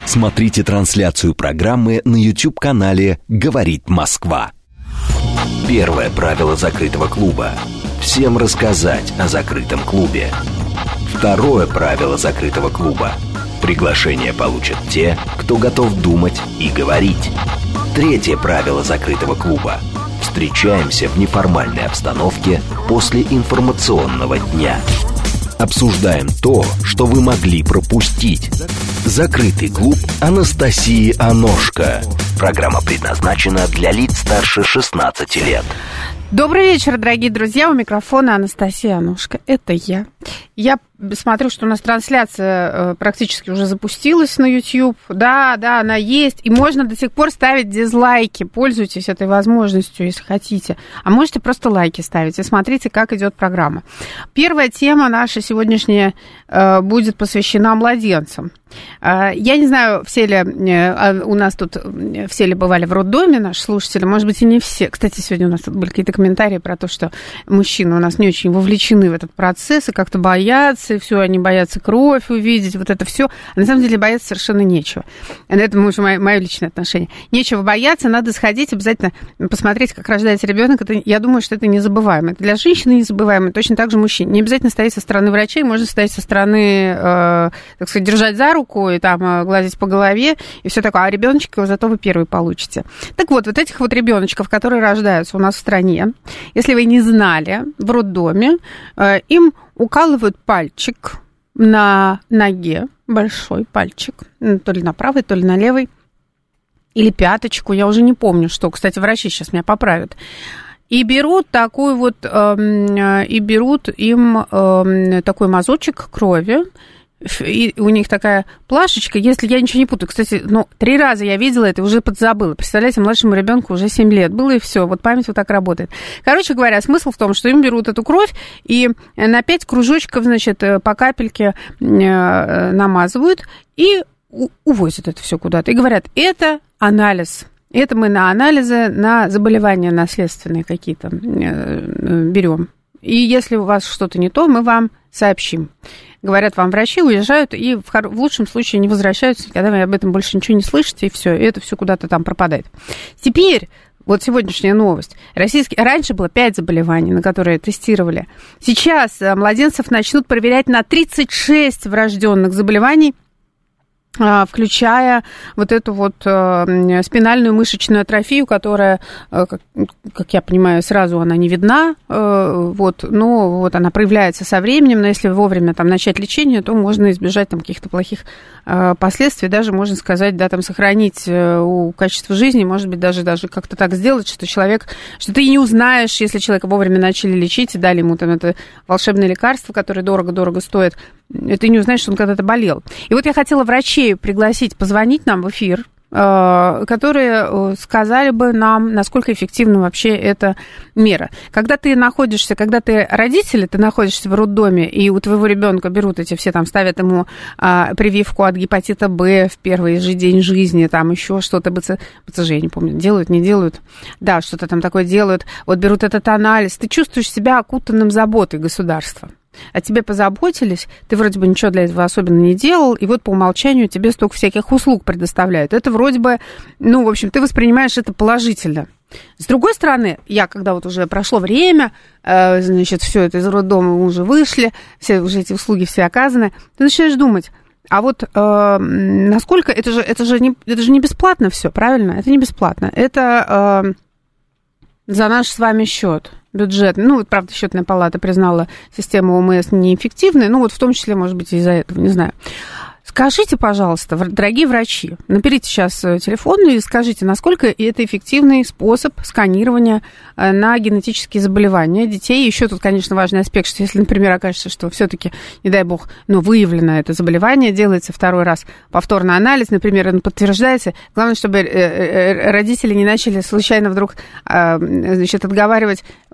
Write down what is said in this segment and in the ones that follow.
Смотрите трансляцию программы на YouTube-канале «Говорит Москва». Первое правило закрытого клуба – всем рассказать о закрытом клубе. Второе правило закрытого клуба – приглашение получат те, кто готов думать и говорить. Третье правило закрытого клуба – встречаемся в неформальной обстановке после информационного дня. Обсуждаем то, что вы могли пропустить. Закрытый клуб Анастасии Аношко. Программа предназначена для лиц старше 16 лет. Добрый вечер, дорогие друзья. У микрофона Анастасия Аношко. Это я. Я смотрю, что у нас трансляция практически уже запустилась на YouTube. Да, она есть. И можно до сих пор ставить дизлайки. Пользуйтесь этой возможностью, если хотите. А можете просто лайки ставить и смотрите, как идет программа. Первая тема наша сегодняшняя будет посвящена младенцам. Я не знаю, все ли у нас тут все ли бывали в роддоме, наши слушатели, может быть, и не все. Кстати, сегодня у нас тут были какие-то комментарии про то, что мужчины у нас не очень вовлечены в этот процесс и как-то боятся, и все, они боятся кровь увидеть, вот это все. А на самом деле бояться совершенно нечего. Это уже мое личное отношение. Нечего бояться, надо сходить, обязательно посмотреть, как рождается ребенок. Я думаю, что это незабываемо. Это для женщины незабываемо, точно так же мужчин. Не обязательно стоять со стороны врачей, можно стоять со стороны, так сказать, держать за руку и там гладить по голове, и все такое. А ребеночка зато вы первый получите. Так вот этих вот ребеночков, которые рождаются у нас в стране, если вы не знали, в роддоме им укалывают пальчик на ноге, большой пальчик, то ли на правой, то ли на левой, или пяточку, я уже не помню, что. Кстати, врачи сейчас меня поправят. И берут такой вот, и берут им такой мазочек крови, и у них такая плашечка, если я ничего не путаю. Кстати, 3 раза я видела это и уже подзабыла. Представляете, младшему ребенку уже 7 лет было, и все. Вот память вот так работает. Короче говоря, смысл в том, что им берут эту кровь и на 5 кружочков, значит, по капельке намазывают и увозят это все куда-то. И говорят, это анализ. Это мы на анализы, на заболевания наследственные какие-то берем. И если у вас что-то не то, мы вам сообщим. Говорят вам врачи, уезжают и в лучшем случае не возвращаются, когда вы об этом больше ничего не слышите, и все, и это все куда-то там пропадает. Теперь, вот сегодняшняя новость. Раньше было 5 заболеваний, на которые тестировали. Сейчас младенцев начнут проверять на 36 врожденных заболеваний, включая вот эту вот спинальную мышечную атрофию, которая, как я понимаю, сразу она не видна, но вот она проявляется со временем, но если вовремя там начать лечение, то можно избежать там каких-то плохих последствий, даже можно сказать, да, там сохранить качество жизни, может быть, даже как-то так сделать, что ты и не узнаешь, если человека вовремя начали лечить и дали ему там это волшебное лекарство, которое дорого-дорого стоит, ты не узнаешь, что он когда-то болел. И вот я хотела врачей пригласить позвонить нам в эфир, которые сказали бы нам, насколько эффективна вообще эта мера. Когда ты родитель, ты находишься в роддоме, и у твоего ребенка берут эти все, там, ставят ему прививку от гепатита Б в первый же день жизни, там еще что-то, БЦЖ, я не помню, делают, не делают, да, что-то там такое делают, вот берут этот анализ, ты чувствуешь себя окутанным заботой государства. О тебе позаботились, ты вроде бы ничего для этого особенно не делал, и вот по умолчанию тебе столько всяких услуг предоставляют. Это вроде бы, в общем, ты воспринимаешь это положительно. С другой стороны, когда вот уже прошло время, значит, все это из роддома мы уже вышли, все уже эти услуги все оказаны, ты начинаешь думать, а вот насколько, это же не бесплатно все, правильно? Это не бесплатно, это за наш с вами счет. Бюджет. Правда, счетная палата признала систему ОМС неэффективной, в том числе, может быть, из-за этого, не знаю. Скажите, пожалуйста, дорогие врачи, наберите сейчас телефон и скажите, насколько это эффективный способ сканирования на генетические заболевания детей. Еще тут, конечно, важный аспект, что если, например, окажется, что все-таки, не дай бог, выявлено это заболевание, делается второй раз повторный анализ, например, он подтверждается. Главное, чтобы родители не начали случайно вдруг, отговаривать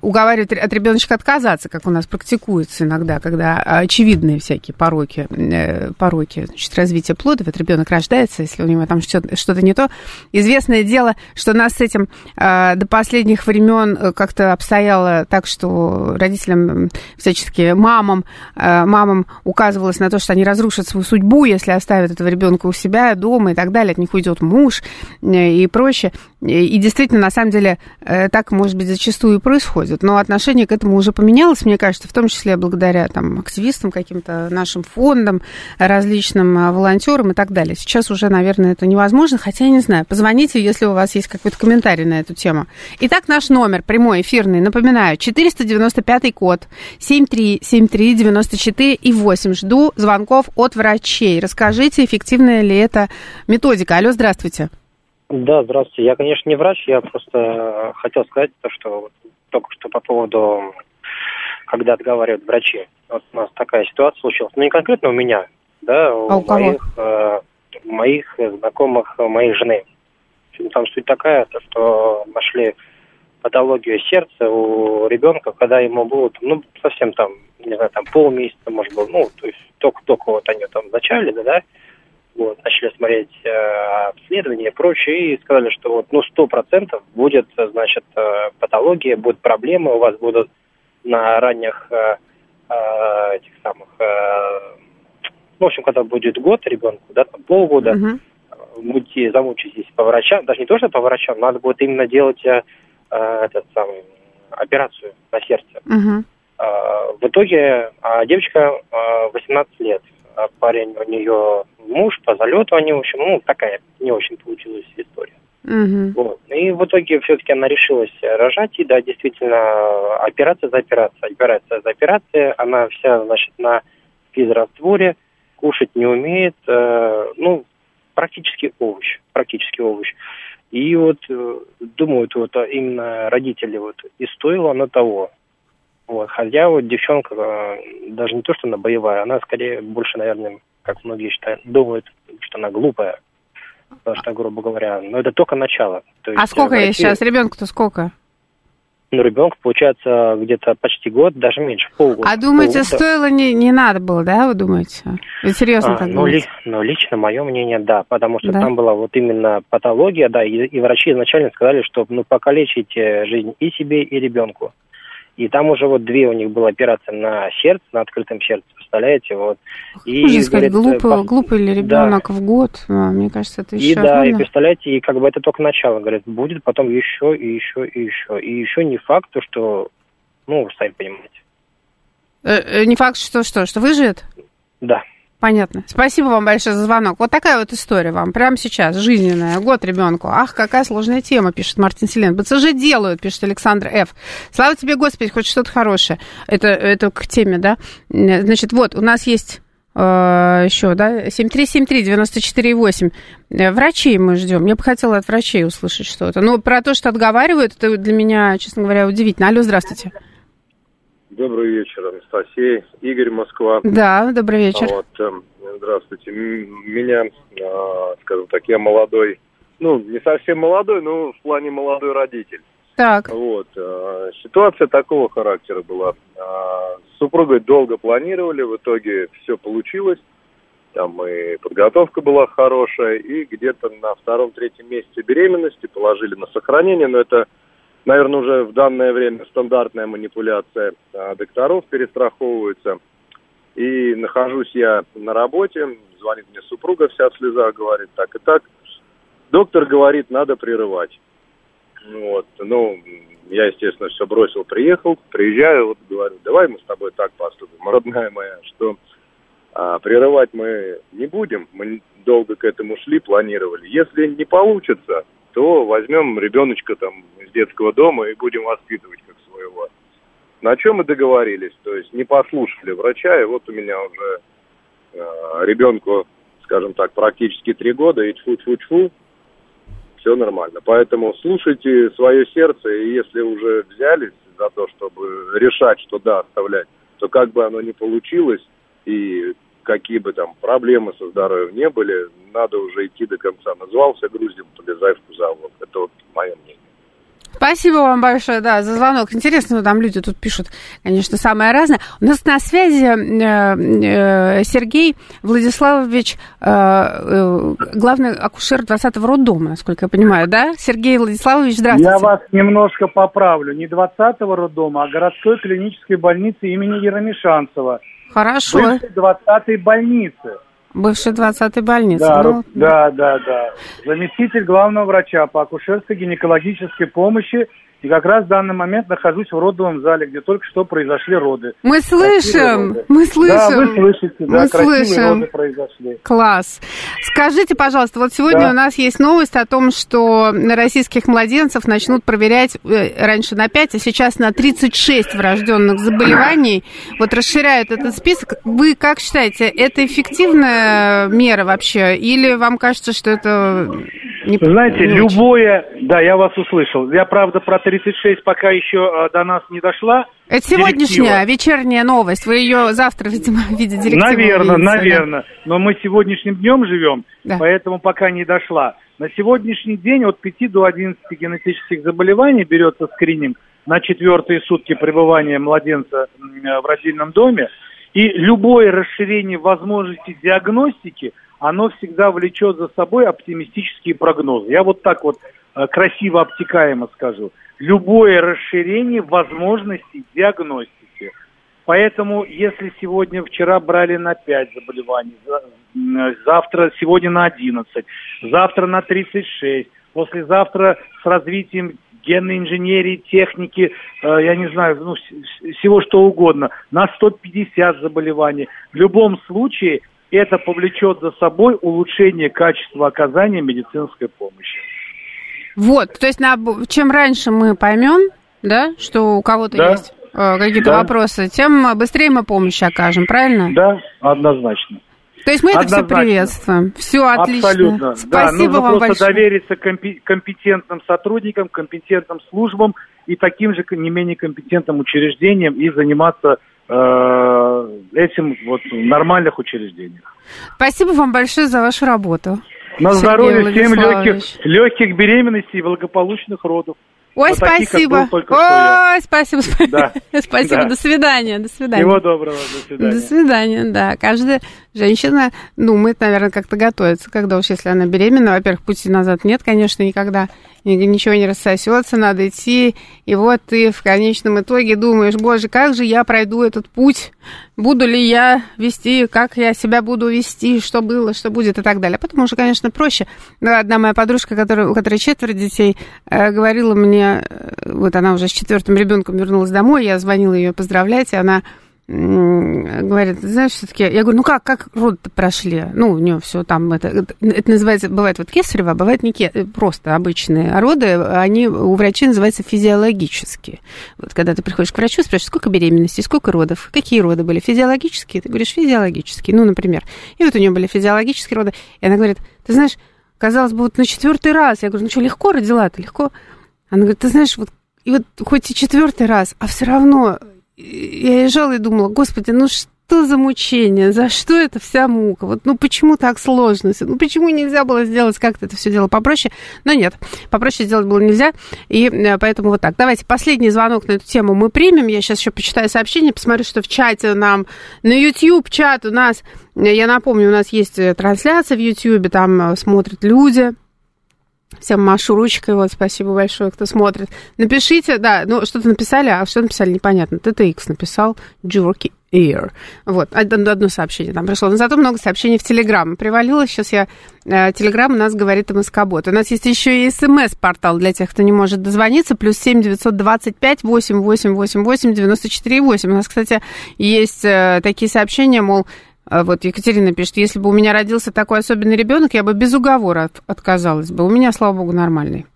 уговаривать от ребеночка отказаться, как у нас практикуется иногда, когда очевидные всякие пороки, значит, развития плода, вот ребенок рождается, если у него там что-то не то. Известное дело, что нас с этим до последних времен как-то обстояло так, что родителям, всячески мамам указывалось на то, что они разрушат свою судьбу, если оставят этого ребенка у себя дома и так далее, от них уйдет муж и прочее. И действительно, на самом деле, так, может быть, зачастую и происходит. Но отношение к этому уже поменялось, мне кажется, в том числе благодаря там, активистам, каким-то нашим фондам, различным волонтерам и так далее. Сейчас уже, наверное, это невозможно, хотя я не знаю. Позвоните, если у вас есть какой-то комментарий на эту тему. Итак, наш номер прямой, эфирный, напоминаю, 495-й код, 7373948. Жду звонков от врачей. Расскажите, эффективная ли эта методика. Алло, здравствуйте. Да, здравствуйте. Я, конечно, не врач, я просто хотел сказать то, что только что по поводу, когда отговаривают врачи. Вот у нас такая ситуация случилась. Ну, не конкретно у меня, да, у кого? моих знакомых, моей жены. Там суть такая, то, что нашли патологию сердца у ребенка, когда ему было, ну, совсем там, не знаю, там полмесяца, может быть, ну, то есть только вот они там зачали, да, вот, начали смотреть обследования и прочее, и сказали, что вот, ну, 100% будет, значит, патология, будут проблемы, у вас будут на ранних этих самых, в общем, когда будет год ребенку, да, там полгода, будете замучитесь по врачам, даже не то, что по врачам, надо будет именно делать операцию на сердце. В итоге девочка 18 лет. Парень у нее муж, по залету они, в общем, ну, такая не очень получилась история. Вот. И в итоге все-таки она решилась рожать, и да, действительно, операция за операцией, она вся, значит, на физрастворе, кушать не умеет, ну, практически овощ. И вот думают, вот именно родители, вот, и стоило оно того. Вот, хотя вот девчонка даже не то, что она боевая, она скорее больше, наверное, как многие считают, думают, что она глупая, потому что, грубо говоря, но это только начало. То есть, сколько ей сейчас? Ребенку-то сколько? Ну, ребенку, получается, где-то почти год, даже меньше, полгода. А думаете, стоило, не надо было, да, вы думаете? Вы серьезно так думаете? Ну, лично мое мнение, да, потому что там была вот именно патология, да, и врачи изначально сказали, что, ну, покалечите жизнь и себе, и ребенку. И там уже вот 2 у них была операция на сердце, на открытом сердце, представляете, вот. И сказать, глупый ли ребенок в год? Мне кажется, это еще рано. И представляете, и как бы это только начало, говорят, будет потом еще. И еще не факт, что, ну, вы сами понимаете. Не факт, что выживет? Да. Понятно. Спасибо вам большое за звонок. Вот такая вот история вам прямо сейчас, жизненная, год ребенку. Ах, какая сложная тема, пишет Мартин Селен. БЦЖ делают, пишет Александр Ф. Слава тебе, Господи, хоть что-то хорошее. Это к теме, да? Значит, вот, у нас есть еще, да, 7373948. Врачей мы ждем. Я бы хотела от врачей услышать что-то. Но про то, что отговаривают, это для меня, честно говоря, удивительно. Алло, здравствуйте. Добрый вечер, Анастасия. Игорь, Москва. Да, добрый вечер. Вот, здравствуйте. Меня, скажем так, я молодой, ну, не совсем молодой, но в плане молодой родитель. Так. Вот, ситуация такого характера была. С супругой долго планировали, в итоге все получилось. Там и подготовка была хорошая, и где-то на 2-3 месяце беременности положили на сохранение, но это, наверное, уже в данное время стандартная манипуляция докторов, перестраховываются. И нахожусь я на работе, звонит мне супруга вся в слезах, говорит так и так. Доктор говорит, надо прерывать. Вот, ну, я, естественно, все бросил, приехал, приезжаю, вот говорю, давай мы с тобой так поступим, родная моя, что прерывать мы не будем, мы долго к этому шли, планировали. Если не получится, то возьмем ребеночка там из детского дома и будем воспитывать как своего. На чем мы договорились, то есть не послушали врача, и вот у меня уже ребенку, скажем так, практически 3 года, и тьфу-тьфу-тьфу, все нормально. Поэтому слушайте свое сердце, и если уже взялись за то, чтобы решать, что да, оставлять, то как бы оно ни получилось, и какие бы там проблемы со здоровьем не были, надо уже идти до конца. Назвался груздем, полезай в кузовок. Это вот мое мнение. Спасибо вам большое, да, за звонок. Интересно, там люди тут пишут, конечно, самое разное. У нас на связи Сергей Владиславович, главный акушер 20-го роддома, насколько я понимаю, да? Сергей Владиславович, здравствуйте. Я вас немножко поправлю. Не 20-го роддома, а городской клинической больницы имени Еромишанцева. Хорошо. Бывшей 20-й больницы. Бывшей 20-й больницы. Да, да. Заместитель главного врача по акушерско-гинекологической помощи. И как раз в данный момент нахожусь в родовом зале, где только что произошли роды. Мы слышим. Да, вы слышите, да, красивые роды произошли. Класс. Скажите, пожалуйста, вот сегодня у нас есть новость о том, что российских младенцев начнут проверять раньше на 5, а сейчас на 36 врожденных заболеваний. Вот расширяют этот список. Вы как считаете, это эффективная мера вообще? Или вам кажется, что это... Знаете, любое... Да, я вас услышал. Я, правда, про 36 пока еще до нас не дошла. Это сегодняшняя вечерняя новость. Вы ее завтра, видимо, в виде директивы Наверное. Да. Но мы сегодняшним днем живем, поэтому пока не дошла. На сегодняшний день от 5 до 11 генетических заболеваний берется скрининг на 4-е сутки пребывания младенца в родильном доме. И любое расширение возможностей диагностики, оно всегда влечет за собой оптимистические прогнозы. Я вот так вот красиво обтекаемо скажу. Любое расширение возможностей диагностики. Поэтому, если вчера брали на 5 заболеваний, сегодня на 11, завтра на 36, послезавтра с развитием генной инженерии, техники, я не знаю, всего что угодно, на 150 заболеваний. В любом случае, это повлечет за собой улучшение качества оказания медицинской помощи. Вот, то есть чем раньше мы поймем, да, что у кого-то есть какие-то вопросы, тем быстрее мы помощь окажем, правильно? Да, однозначно. То есть мы это все приветствуем. Все отлично. Абсолютно. Спасибо нужно вам просто большое. довериться компетентным сотрудникам, компетентным службам и таким же не менее компетентным учреждениям и заниматься этим вот в нормальных учреждениях. Спасибо вам большое за вашу работу. На здоровья, всем легких беременностей и благополучных родов. Ой, вот спасибо. Ой, спасибо. Да. Спасибо. Да. До свидания. Всего доброго. До свидания. До свидания, да. Каждая женщина думает, наверное, как-то готовится, когда уж если она беременна. Во-первых, пути назад нет, конечно, никогда. Ничего не рассосется, надо идти. И вот ты в конечном итоге думаешь, боже, как же я пройду этот путь? Буду ли я вести, как я себя буду вести, что было, что будет и так далее. Потом уже, конечно, проще. Одна моя подружка, у которой 4 детей, говорила мне, вот она уже с 4-м ребенком вернулась домой, я звонила ее поздравлять, и она говорит, знаешь, все-таки, я говорю, как роды-то прошли? У нее все там, это называется, бывает вот кесарево, а бывает не просто обычные роды, они у врачей называются физиологические. Вот когда ты приходишь к врачу, спрашиваешь, сколько беременностей, сколько родов, какие роды были, физиологические? Ты говоришь, физиологические, например. И вот у нее были физиологические роды, и она говорит, ты знаешь, казалось бы, вот на 4-й раз, я говорю, легко родила-то, легко? Она говорит, ты знаешь, вот хоть и 4-й раз, а все равно... Я лежала и думала, господи, что за мучение, за что эта вся мука? Вот, почему так сложно? Почему нельзя было сделать как-то это все дело попроще? Но нет, попроще сделать было нельзя, и поэтому вот так. Давайте последний звонок на эту тему мы примем. Я сейчас еще почитаю сообщение, посмотрю, что в чате нам, на YouTube чат у нас, я напомню, у нас есть трансляция в YouTube, там смотрят люди. Всем машу ручкой, вот, спасибо большое, кто смотрит. Напишите, что-то написали, а что написали, непонятно. TTX написал, Jerky Ear. Вот, одно сообщение там пришло. Но зато много сообщений в Телеграм привалило. Сейчас Телеграм у нас говорит МСК-бот. У нас есть еще и СМС-портал для тех, кто не может дозвониться. +7 925 8888 94 8. У нас, кстати, есть такие сообщения, мол, вот Екатерина пишет, если бы у меня родился такой особенный ребенок, я бы без уговора отказалась бы. У меня, слава богу, нормальный.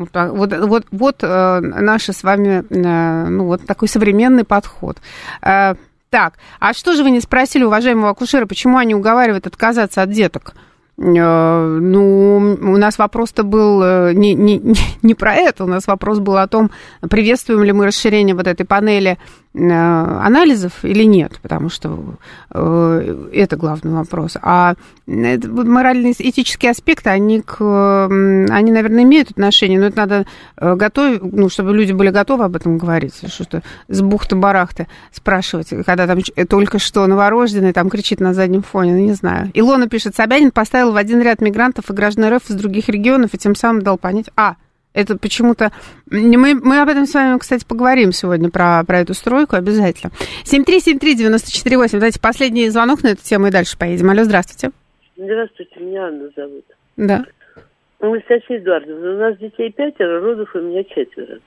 Вот наш с вами, вот такой современный подход. Так, а что же вы не спросили уважаемого акушера, почему они уговаривают отказаться от деток? У нас вопрос-то был не про это, у нас вопрос был о том, приветствуем ли мы расширение вот этой панели анализов или нет, потому что это главный вопрос. А морально-этические аспекты, они, наверное, имеют отношение, но это надо готовить, чтобы люди были готовы об этом говорить, что-то с бухты-барахты спрашивать, когда там только что новорожденный там кричит на заднем фоне, не знаю. Илона пишет, Собянин поставил в один ряд мигрантов и граждан РФ из других регионов и тем самым дал понять... Это почему-то... Мы об этом с вами, кстати, поговорим сегодня, про эту стройку обязательно. 7373948. Давайте последний звонок на эту тему и дальше поедем. Алло, здравствуйте. Здравствуйте, меня Анна зовут. Да. Анастасия Эдуардовна, у нас детей 5, родов у меня 4.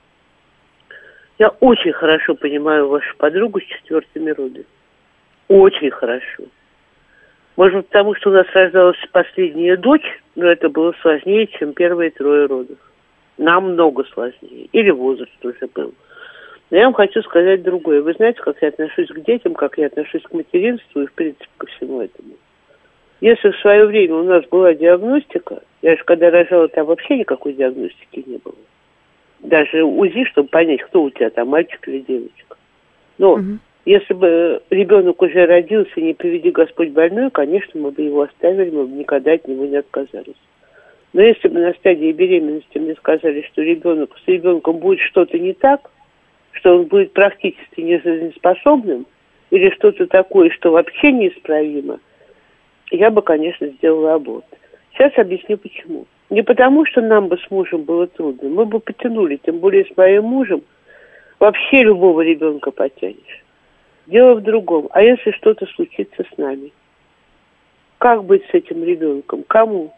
Я очень хорошо понимаю вашу подругу с 4 родами. Очень хорошо. Может быть, потому что у нас рождалась последняя дочь, но это было сложнее, чем первые 3 родов. Намного сложнее. Или возраст уже был. Но я вам хочу сказать другое. Вы знаете, как я отношусь к детям, как я отношусь к материнству и, в принципе, ко всему этому. Если в свое время у нас была диагностика, я же когда рожала, там вообще никакой диагностики не было. Даже УЗИ, чтобы понять, кто у тебя там, мальчик или девочка. Но если бы ребенок уже родился, не приведи Господь больной, конечно, мы бы его оставили, мы бы никогда от него не отказались. Но если бы на стадии беременности мне сказали, что с ребенком будет что-то не так, что он будет практически нежизнеспособным, или что-то такое, что вообще неисправимо, я бы, конечно, сделала аборт. Сейчас объясню почему. Не потому, что нам бы с мужем было трудно, мы бы потянули, тем более с моим мужем вообще любого ребенка потянешь. Дело в другом. А если что-то случится с нами? Как быть с этим ребенком? Кому?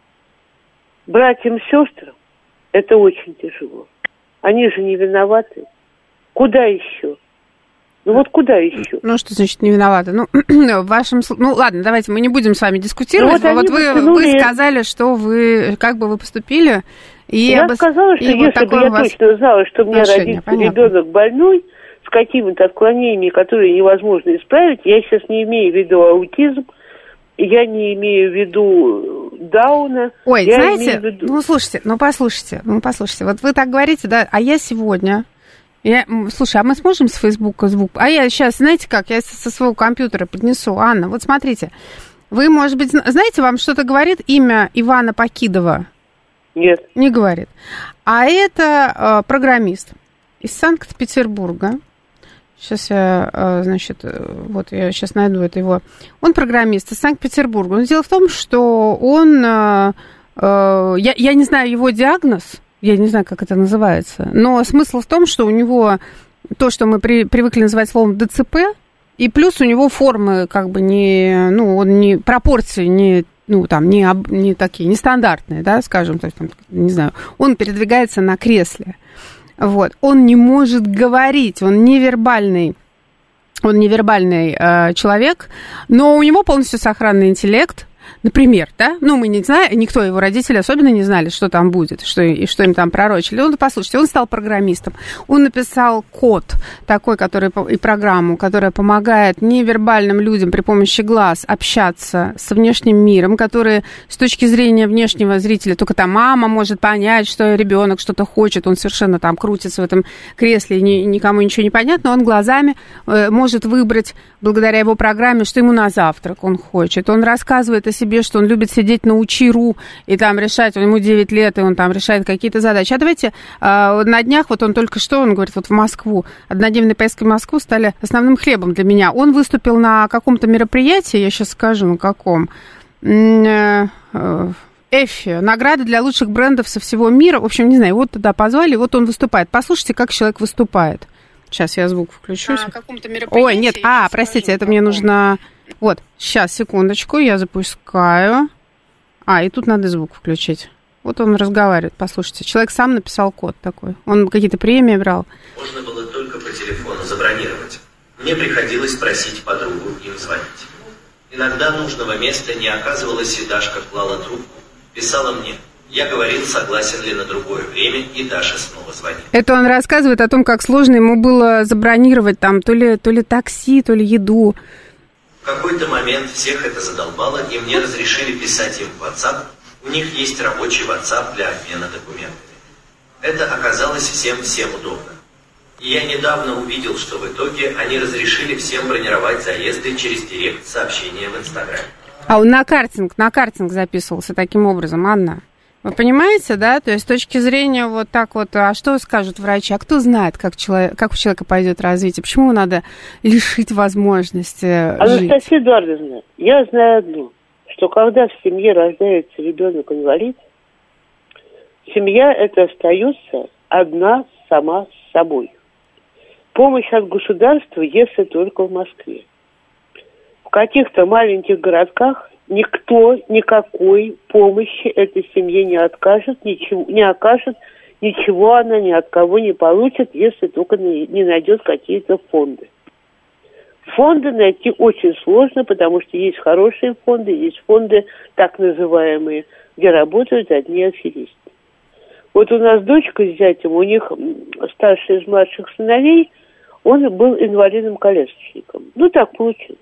Братьям, сестрам это очень тяжело. Они же не виноваты. Куда еще? Куда еще? Что значит не виноваты? В вашем... ладно, давайте мы не будем с вами дискутировать. Вы сказали, что вы... Как бы вы поступили? Я сказала, что если бы я точно знала, что у меня родится ребенок больной, с какими-то отклонениями, которые невозможно исправить, я сейчас не имею в виду аутизм, я не имею в виду Дауна. Ой, знаете, послушайте. Вот вы так говорите, да, а я сегодня... Слушай, а мы сможем с Фейсбука звук? А я сейчас, знаете как, я со своего компьютера поднесу. Анна, вот смотрите, вы, может быть, знаете, вам что-то говорит имя Ивана Покидова? Нет. Не говорит. А это программист из Санкт-Петербурга. Сейчас я, я сейчас найду это его. Он программист из Санкт-Петербурга. Но дело в том, что он, я не знаю его диагноз, я не знаю, как это называется, но смысл в том, что у него то, что мы привыкли называть словом ДЦП, и плюс у него формы как бы пропорции не такие, нестандартные, да, скажем, то есть, не знаю, он передвигается на кресле. Вот. Он не может говорить, он невербальный человек, но у него полностью сохранный интеллект. Например, да, мы не знаем, никто, его родители особенно не знали, что там будет, что им там пророчили. Послушайте, он стал программистом, он написал код такой, и программу, которая помогает невербальным людям при помощи глаз общаться с внешним миром, которые с точки зрения внешнего зрителя, только там мама может понять, что ребенок что-то хочет, он совершенно там крутится в этом кресле, никому ничего не понятно, он глазами может выбрать, благодаря его программе, что ему на завтрак он хочет. Он рассказывает о себе, что он любит сидеть на Учи.ру и там решать, ему 9 лет, и он там решает какие-то задачи. А давайте на днях, он только что, он говорит, в Москву, однодневные поездки в Москву стали основным хлебом для меня. Он выступил на каком-то мероприятии, я сейчас скажу, на каком, Эффи, награды для лучших брендов со всего мира. В общем, не знаю, его туда позвали, вот он выступает. Послушайте, как человек выступает. Сейчас я звук включу. На каком-то мероприятии. Ой, нет, простите, это мне нужно... Вот, сейчас, секундочку, я запускаю. И тут надо звук включить. Вот он разговаривает, послушайте. Человек сам написал код такой. Он какие-то премии брал. Можно было только по телефону забронировать. Мне приходилось просить подругу им звонить. Иногда нужного места не оказывалось, и Дашка клала трубку. Писала мне. Я говорил, согласен ли на другое время, и Даша снова звонит. Это он рассказывает о том, как сложно ему было забронировать там то ли такси, то ли еду. В какой-то момент всех это задолбало, и мне разрешили писать им в WhatsApp. У них есть рабочий WhatsApp для обмена документами. Это оказалось всем удобно. И я недавно увидел, что в итоге они разрешили всем бронировать заезды через директ сообщения в Инстаграме. А он на картинг записывался таким образом, Анна. Вы понимаете, да? То есть с точки зрения вот так вот, а что скажут врачи? А кто знает, как у человека пойдет развитие? Почему надо лишить возможности жить? Анастасия Эдуардовна, я знаю одно, что когда в семье рождается ребенок-инвалид, семья это остается одна сама с собой. Помощь от государства, если только в Москве. В каких-то маленьких городках никто никакой помощи этой семье не окажет, ничего она ни от кого не получит, если только не найдет какие-то фонды. Фонды найти очень сложно, потому что есть хорошие фонды, есть фонды так называемые, где работают одни аферисты. Вот у нас дочка с зятем, у них старший из младших сыновей, он был инвалидом-колясочником. Ну, так получилось.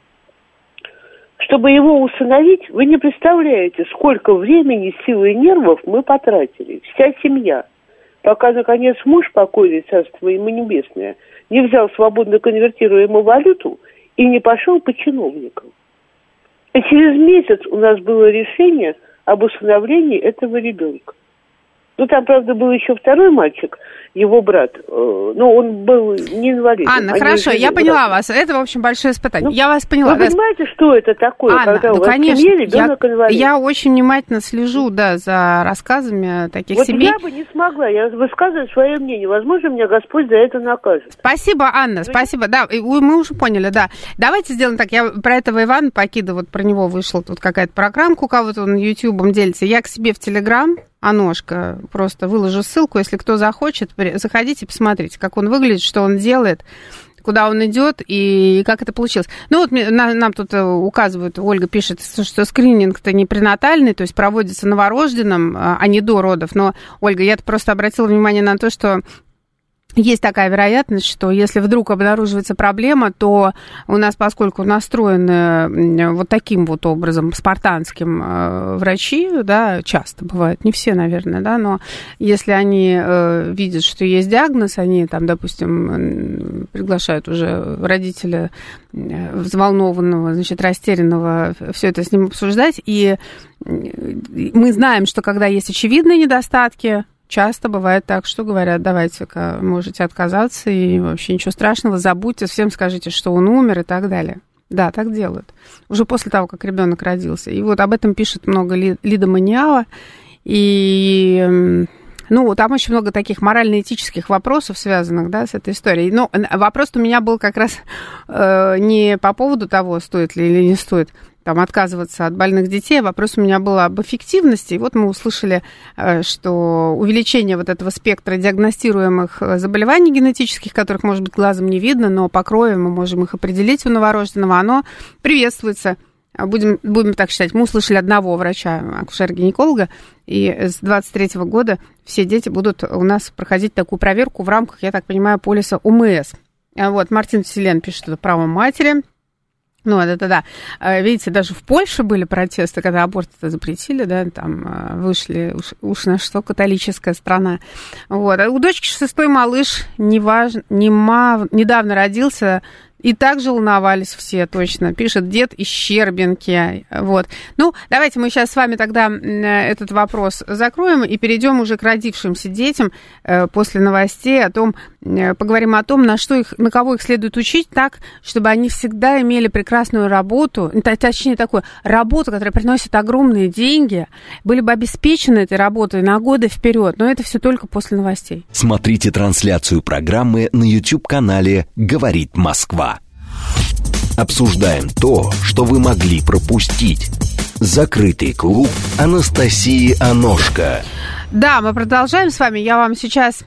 Чтобы его усыновить, вы не представляете, сколько времени, сил и нервов мы потратили. Вся семья. Пока, наконец, муж, покойный, царство ему небесное, не взял свободно конвертируемую валюту и не пошел по чиновникам. И через месяц у нас было решение об усыновлении этого ребенка. Ну, там, правда, был еще второй мальчик, его брат, но он был не инвалид. Анна, хорошо, я поняла вас. Это, в общем, большое испытание. Я вас поняла. Вы понимаете, что это такое, Анна, когда у вас в семье ребенок инвалид? Я очень внимательно слежу, за рассказами таких вот семей. Я бы не смогла, я высказываю свое мнение. Возможно, меня Господь за это накажет. Спасибо, Анна, спасибо. Да, мы уже поняли, да. Давайте сделаем так. Я про этого Ивана Покида, вот про него вышла тут какая-то программка у кого-то, он ютубом делится. Я к себе в Телеграм, Аношка, просто выложу ссылку, если кто захочет, заходите, посмотрите, как он выглядит, что он делает, куда он идет и как это получилось. Ну вот нам тут указывают, Ольга пишет, что скрининг-то не пренатальный, то есть проводится новорожденным, а не до родов. Но, Ольга, я просто обратила внимание на то, что есть такая вероятность, что если вдруг обнаруживается проблема, то у нас, поскольку настроены вот таким вот образом спартанским врачи, да, часто бывает, не все, наверное, да, но если они видят, что есть диагноз, они там, допустим, приглашают уже родителя взволнованного, значит, растерянного, все это с ним обсуждать, и мы знаем, что когда есть очевидные недостатки, часто бывает так, что говорят, давайте-ка, можете отказаться, и вообще ничего страшного, забудьте, всем скажите, что он умер и так далее. Да, так делают. Уже после того, как ребенок родился. И вот об этом пишет много Лида Маниава. И, ну, там очень много таких морально-этических вопросов, связанных, да, с этой историей. Но вопрос у меня был как раз не по поводу того, стоит ли или не стоит там отказываться от больных детей. Вопрос у меня был об эффективности. И вот мы услышали, что увеличение вот этого спектра диагностируемых заболеваний генетических, которых, может быть, глазом не видно, но по крови мы можем их определить у новорожденного, оно приветствуется. Будем так считать. Мы услышали одного врача, акушера-гинеколога, и с 2023 года все дети будут у нас проходить такую проверку в рамках, я так понимаю, полиса ОМС. Вот, Мартин Селен пишет, что право матери. Ну, это да. Видите, даже в Польше были протесты, когда аборт-то запретили, да, там вышли, уж на что католическая страна. Вот. А у дочки 6-й малыш недавно родился, и также волновались все, точно, пишет дед из Щербинки. Вот. Ну, давайте мы сейчас с вами тогда этот вопрос закроем и перейдем уже к родившимся детям после новостей, поговорим о том, на кого их следует учить так, чтобы они всегда имели прекрасную работу, точнее, такую работу, которая приносит огромные деньги, были бы обеспечены этой работой на годы вперед, но это все только после новостей. Смотрите трансляцию программы на YouTube-канале «Говорит Москва». Обсуждаем то, что вы могли пропустить. Закрытый клуб Анастасии Аношко. Да, мы продолжаем с вами. Я вам сейчас,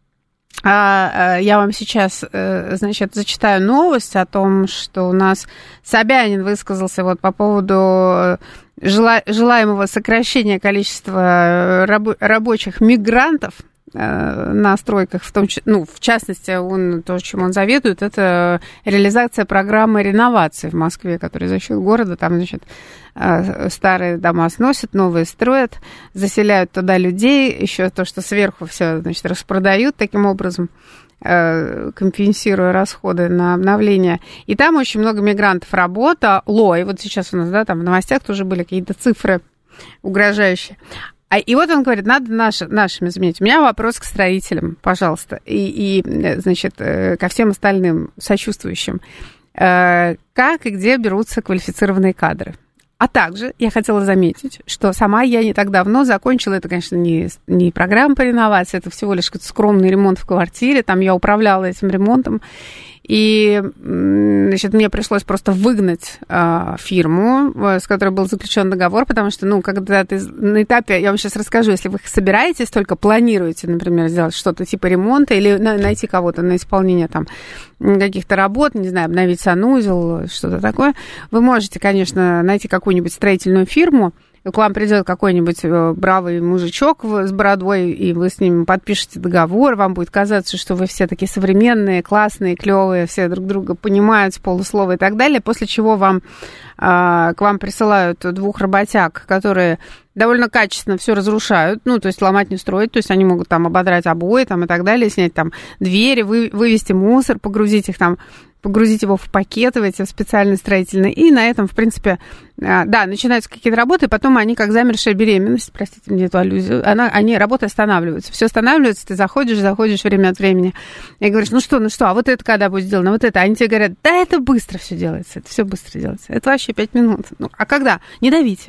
значит, зачитаю новость о том, что у нас Собянин высказался вот по поводу желаемого сокращения количества рабочих мигрантов на стройках, в частности, то, чем он заведует, это реализация программы реновации в Москве, которая за счет города, там, значит, старые дома сносят, новые строят, заселяют туда людей, еще то, что сверху все, значит, распродают таким образом. компенсируя расходы на обновление. И там очень много мигрантов работа. И вот сейчас у нас, да, там в новостях тоже были какие-то цифры угрожающие. И вот он говорит, надо нашими заменить. У меня вопрос к строителям, пожалуйста, и значит, ко всем остальным сочувствующим. Как и где берутся квалифицированные кадры? А также я хотела заметить, что сама я не так давно закончила, это, конечно, не программа по реновации, это всего лишь скромный ремонт в квартире, там я управляла этим ремонтом, и, значит, мне пришлось просто выгнать фирму, с которой был заключен договор, потому что, когда ты на этапе, я вам сейчас расскажу, если вы собираетесь, только планируете, например, сделать что-то типа ремонта или найти кого-то на исполнение там каких-то работ, не знаю, обновить санузел, что-то такое, вы можете, конечно, найти какую-нибудь строительную фирму, к вам придет какой-нибудь бравый мужичок с бородой, и вы с ним подпишете договор, вам будет казаться, что вы все такие современные, классные, клевые, все друг друга понимают с полуслова и так далее, после чего к вам присылают 2 работяг, которые довольно качественно все разрушают, то есть ломать не строить, то есть они могут там ободрать обои там, и так далее, снять там двери, вывести мусор, погрузить его в пакеты, в эти специальные строительные, и на этом, в принципе, начинаются какие-то работы, и потом они, как замершая беременность, простите мне эту аллюзию, работы останавливаются, все останавливается, ты заходишь время от времени, и говоришь, ну что, а вот это когда будет сделано, вот это, они тебе говорят, да, это быстро все делается, это все быстро делается, это вообще 5 минут, а когда? Не давите,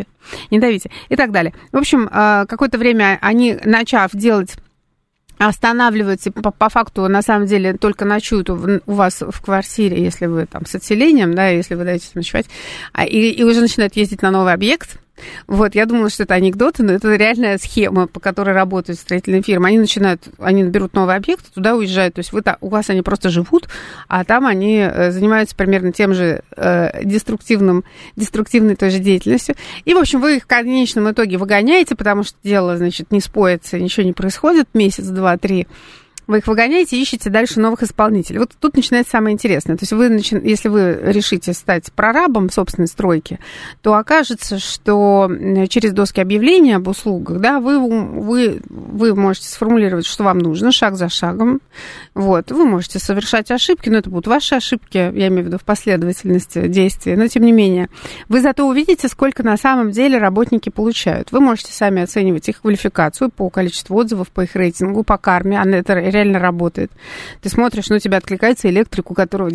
и так далее. В общем, какое-то время они, начав делать, останавливаются, по факту, на самом деле, только ночуют у вас в квартире, если вы там с отселением, да, если вы даете ночевать, и уже начинают ездить на новый объект. Вот, я думала, что это анекдоты, но это реальная схема, по которой работают строительные фирмы. Они берут новый объект, туда уезжают, то есть у вас они просто живут, а там они занимаются примерно тем же деструктивной той же деятельностью. И, в общем, вы их в конечном итоге выгоняете, потому что дело, значит, не споется, ничего не происходит, месяц, 2, 3. Вы их выгоняете и ищете дальше новых исполнителей. Вот тут начинается самое интересное. То есть если вы решите стать прорабом собственной стройки, то окажется, что через доски объявления об услугах, да, вы можете сформулировать, что вам нужно, шаг за шагом. Вот. Вы можете совершать ошибки, но это будут ваши ошибки, я имею в виду в последовательности действий. Но, тем не менее, вы зато увидите, сколько на самом деле работники получают. Вы можете сами оценивать их квалификацию по количеству отзывов, по их рейтингу, по карме. Это реально работает. Ты смотришь, тебя откликается электрик, у которого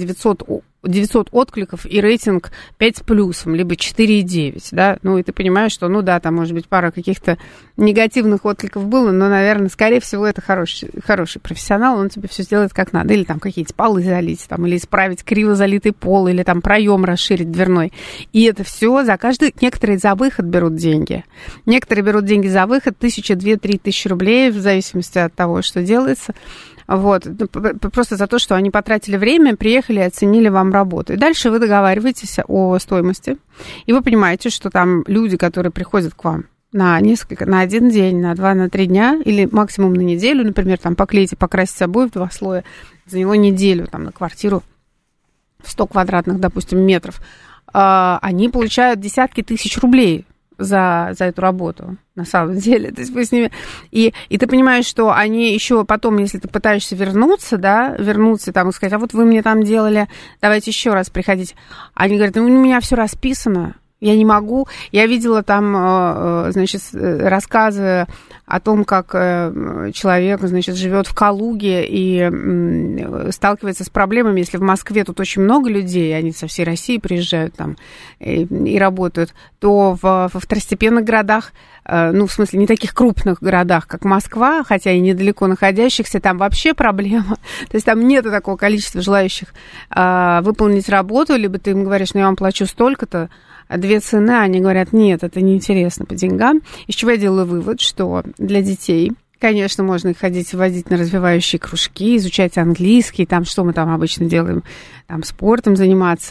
900 откликов и рейтинг 5 с плюсом, либо 4,9, да, и ты понимаешь, что, там, может быть, пара каких-то негативных откликов было, но, наверное, скорее всего, это хороший профессионал, он тебе все сделает как надо, или там какие-то полы залить, там, или исправить криво залитый пол, или там проем расширить дверной, и это все некоторые за выход берут деньги, некоторые берут деньги за выход, 1000, 2, 3 тысячи рублей, в зависимости от того, что делается. Вот, просто за то, что они потратили время, приехали и оценили вам работу. И дальше вы договариваетесь о стоимости, и вы понимаете, что там люди, которые приходят к вам на 1 день, на 2, на 3 дня, или максимум на неделю, например, там поклеить и покрасить обои в 2 слоя, за него неделю, там, на квартиру в 100 квадратных, допустим, метров, они получают десятки тысяч рублей за эту работу, на самом деле. То есть вы с ними... И ты понимаешь, что они еще потом, если ты пытаешься вернуться там и сказать, а вот вы мне там делали, давайте еще раз приходите. Они говорят, у меня все расписано, я не могу. Я видела там, значит, рассказы о том, как человек, значит, живет в Калуге и сталкивается с проблемами, если в Москве тут очень много людей, они со всей России приезжают там и работают, то в второстепенных городах, в смысле, не таких крупных городах, как Москва, хотя и недалеко находящихся, там вообще проблема. То есть там нету такого количества желающих выполнить работу, либо ты им говоришь, я вам плачу столько-то, 2 цены, они говорят, нет, это неинтересно по деньгам. Из чего я делаю вывод, что для детей, конечно, можно их водить на развивающие кружки, изучать английский, там, что мы там обычно делаем, там, спортом заниматься,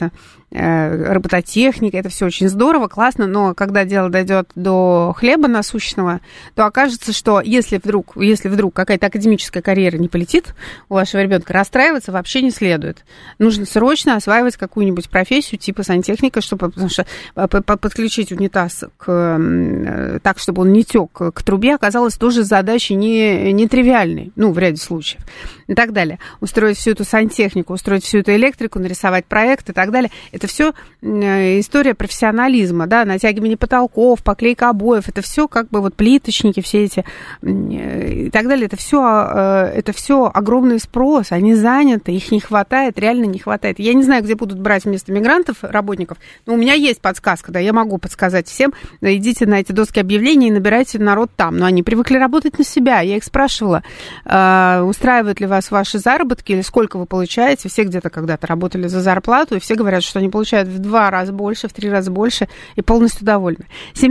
робототехника, это все очень здорово, классно, но когда дело дойдет до хлеба насущного, то окажется, что если вдруг какая-то академическая карьера не полетит, у вашего ребенка расстраиваться вообще не следует. Нужно срочно осваивать какую-нибудь профессию типа сантехника, потому что подключить унитаз так, чтобы он не тек к трубе, оказалось тоже задачей нетривиальной, в ряде случаев, и так далее. Устроить всю эту сантехнику, устроить всю эту электрику, нарисовать проект и так далее. Это все история профессионализма, да, натягивание потолков, поклейка обоев, это все как бы плиточники все эти и так далее. Это все огромный спрос, они заняты, их не хватает, реально не хватает. Я не знаю, где будут брать вместо мигрантов работников, но у меня есть подсказка, да, я могу подсказать всем, да, идите на эти доски объявлений и набирайте народ там, но они привыкли работать на себя. Я их спрашивала, устраивают ли вас ваши заработки или сколько вы получаете, все где-то когда-то работали за зарплату, и все говорят, что они получают в 2 раза больше, в 3 раза больше и полностью довольны.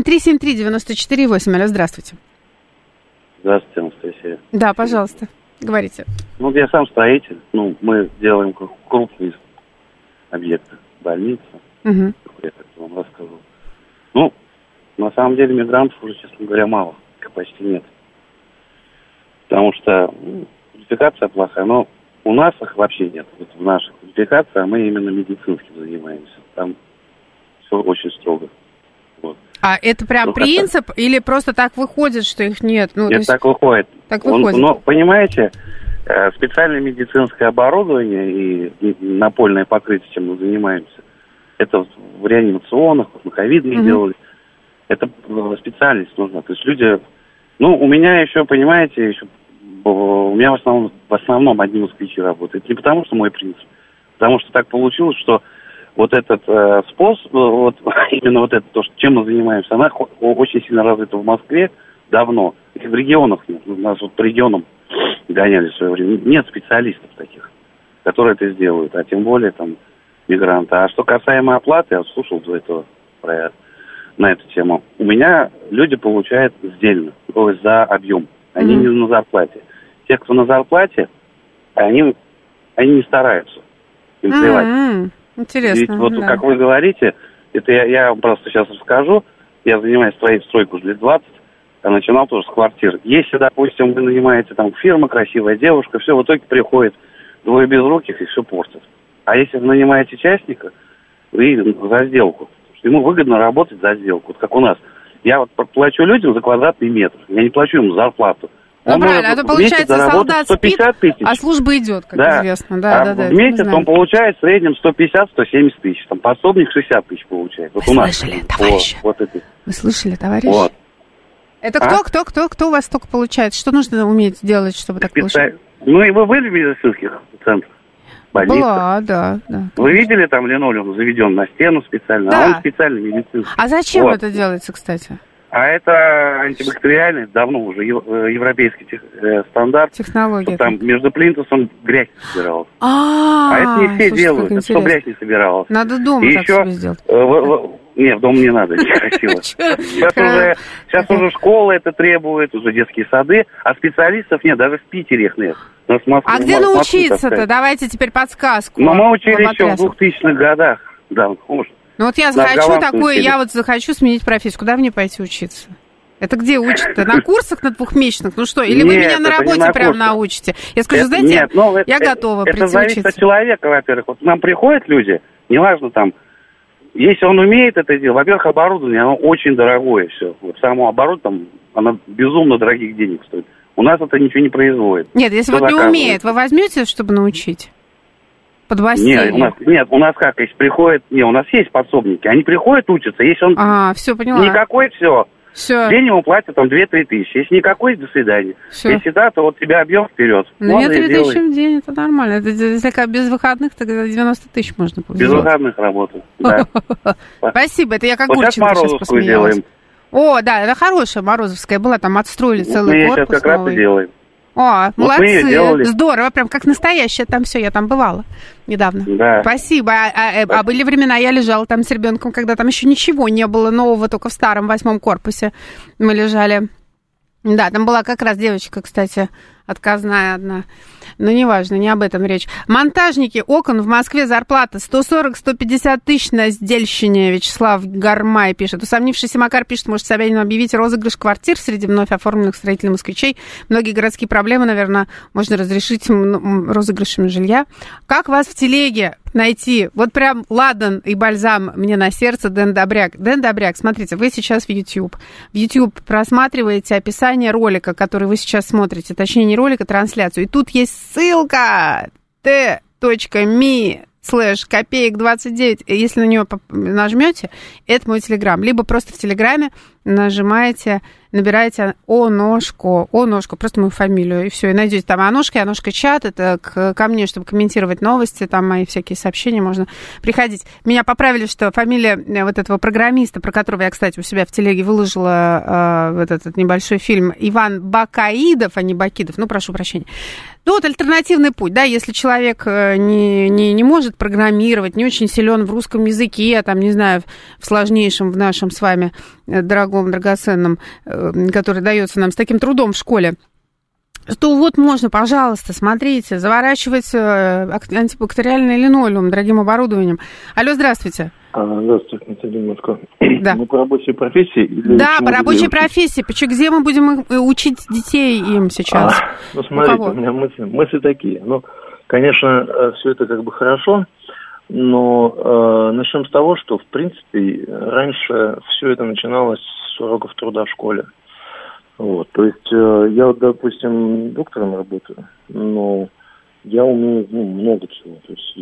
7373948, алло, здравствуйте. Здравствуйте, Анастасия. Да, пожалуйста, говорите. Я сам строитель, мы делаем крупные объекты, больницы, как я вам рассказывал. На самом деле мигрантов уже, честно говоря, мало, почти нет. Потому что квалификация плохая, но у нас их вообще нет. В нашей квалификации мы именно медицинским занимаемся. Там все очень строго. А это прям принцип или просто так выходит, что их нет? Нет, так выходит. Так выходит. Но, понимаете, специальное медицинское оборудование и напольное покрытие, чем мы занимаемся, это в реанимационных, на ковидные делали. Это специальность нужна. То есть люди... у меня еще, понимаете, у меня в основном одни москвичи работают. Не потому, что мой принцип. Потому что так получилось, что этот способ, именно это, то, чем мы занимаемся, она очень сильно развита в Москве давно. И в регионах нет. У нас по регионам гоняли в свое время. Нет специалистов таких, которые это сделают. А тем более там мигранты. А что касаемо оплаты, я слушал до этого на эту тему. У меня люди получают сдельно, то есть за объем. Они не на зарплате. Те, кто на зарплате, они не стараются. Им плевать. Интересно. Ведь как вы говорите, это я вам просто сейчас расскажу. Я занимаюсь стройкой уже лет 20, а начинал тоже с квартир. Если, допустим, вы нанимаете фирма, красивая девушка, все, в итоге приходит 2 безруких и все портит. А если вы нанимаете частника, вы за сделку. Ему выгодно работать за сделку. Как у нас. Я плачу людям за квадратный метр. Я не плачу ему зарплату. Правильно, а то получается солдат спит, а служба идет, как известно. Да, в месяц он получает в среднем 150-170 тысяч. Пособник 60 тысяч получает. Вы слышали, товарищи? Вы слышали, товарищи? Это кто у вас столько получает? Что нужно уметь делать, чтобы так получать? И вы были в медицинских центрах? Была, да. Вы видели, там линолеум заведен на стену специально, да. А он специально медицинский. А зачем это делается, кстати? А это антибактериальный, давно уже европейский стандарт. Технология. Там между плинтусом грязь не собиралась. А это не все делают, чтобы грязь не собиралась. Надо дома так себе сделать. Нет, в дом не надо, некрасиво. Сейчас уже школы это требуют, уже детские сады, а специалистов нет, даже в Питере их нет. А где научиться-то? Давайте теперь подсказку. Мы учили еще в 2000-х годах. Да, может. Я захочу такое, я захочу сменить профессию. Куда мне пойти учиться? Это где учат-то? На курсах, на двухмесячных? Или вы меня на работе прям научите? Я скажу, знаете, я готова прийти учиться. Это зависит от человека, во-первых. К нам приходят люди, неважно там, если он умеет это делать, во-первых, оборудование, оно очень дорогое все. Само оборудование, оно безумно дорогих денег стоит. У нас это ничего не производит. Нет, если не умеет, вы возьмете, чтобы научить? Под бассейн. Нет, у нас как, если приходит... у нас есть подсобники, они приходят учатся, если он... все, поняла. Никакой, все. День ему платят 2-3 тысячи, если никакой, до свидания. Все. Если да, то тебя объем вперед. 2-3 тысячи в день, это нормально. Это, если без выходных, тогда 90 тысяч можно получить. Без выходных работаю, да. Спасибо, это я как Гурченко сейчас посмеялась. Делаем. Да, это хорошая Морозовская была, там отстроили целый корпус. Мы сейчас как раз и делаем. Молодцы, здорово, прям как настоящее там все, я там бывала недавно. Да. Спасибо. А были времена, я лежала там с ребенком, когда там еще ничего не было нового, только в старом 8-м корпусе мы лежали. Да, там была как раз девочка, кстати, отказная одна. Но неважно, не об этом речь. Монтажники окон в Москве зарплата 140-150 тысяч на Сдельщине. Вячеслав Гармай пишет. Усомнившийся Макар пишет, может Собянину объявить розыгрыш квартир среди вновь оформленных строителей москвичей. Многие городские проблемы, наверное, можно разрешить розыгрышами жилья. Как вас в телеге найти? Вот прям ладан и бальзам мне на сердце, Дэн Добряк. Дэн Добряк, смотрите, вы сейчас в YouTube. В YouTube просматривааете описание ролика, который вы сейчас смотрите. Точнее, не ролика, трансляцию. И тут есть ссылка t.me/копеек29. Если на нее нажмете, это мой Телеграм. Либо просто в Телеграме нажимаете, набираете Оношко, просто мою фамилию, и все, и найдете там Оношка, Оношка чат, это ко мне, чтобы комментировать новости, там мои всякие сообщения, можно приходить. Меня поправили, что фамилия вот этого программиста, про которого я, кстати, у себя в телеге выложила вот этот небольшой фильм, Иван Бакаидов, а не Бакидов, ну, прошу прощения. Ну, вот альтернативный путь, да, если человек не может программировать, не очень силен в русском языке, там, не знаю, в сложнейшем, в нашем с вами дорогом, драгоценном, который дается нам с таким трудом в школе, то вот можно, пожалуйста, смотрите, заворачивать антибактериальный линолеум дорогим оборудованием. Алло, здравствуйте. Здравствуйте, Наталья Москва. Да. Мы по рабочей профессии? Да, по рабочей профессии. Где мы будем учить детей им сейчас? Ну, смотрите, у меня мысли такие. Ну, конечно, все это как бы хорошо, но начнем с того, что, в принципе, раньше все это начиналось с уроков труда в школе. Вот, то есть я вот, допустим, доктором работаю, но я умею много чего. То есть